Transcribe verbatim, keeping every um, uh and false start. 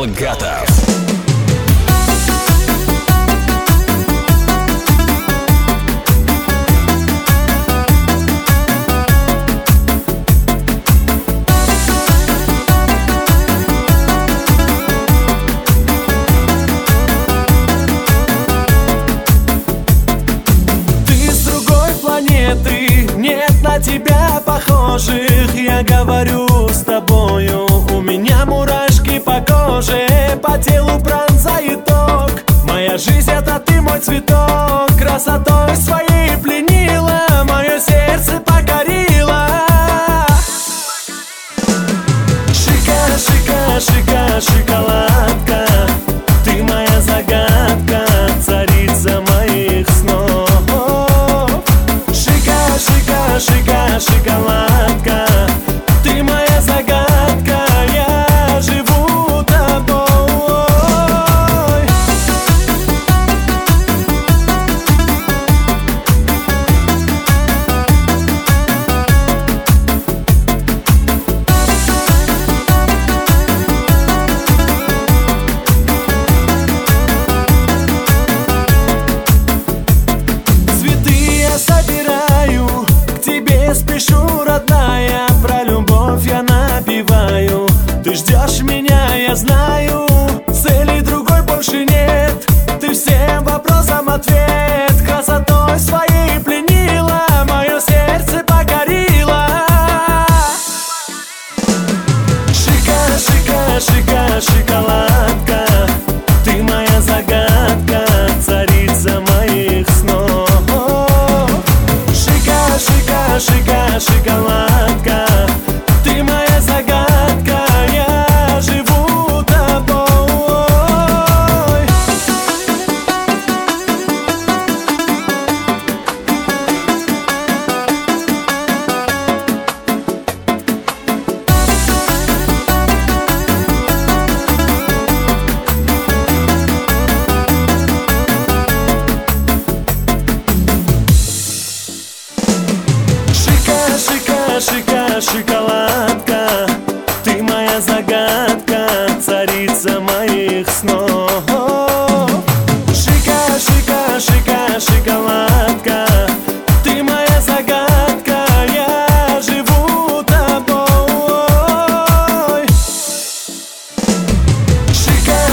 Гатов. Нет на тебя похожих. Я говорю с тобою, у меня мурашки по коже, по телу пронзает ток. Моя жизнь — это ты, мой цветок. Красотой своей пленила, мое сердце покорила. Шика, шика, шика, шоколадка, ты моя загадка, царица моих снов. Шика, шоколадка, ты моя загадка, я живу тобой. Цветы я собираю, спешу, родная, про любовь я напеваю. Ты ждешь меня, я знаю, цели другой больше нет. Ты всем вопросам ответ, красотой своей пленила, мое сердце покорила. Шика, шика, шика, шоколад.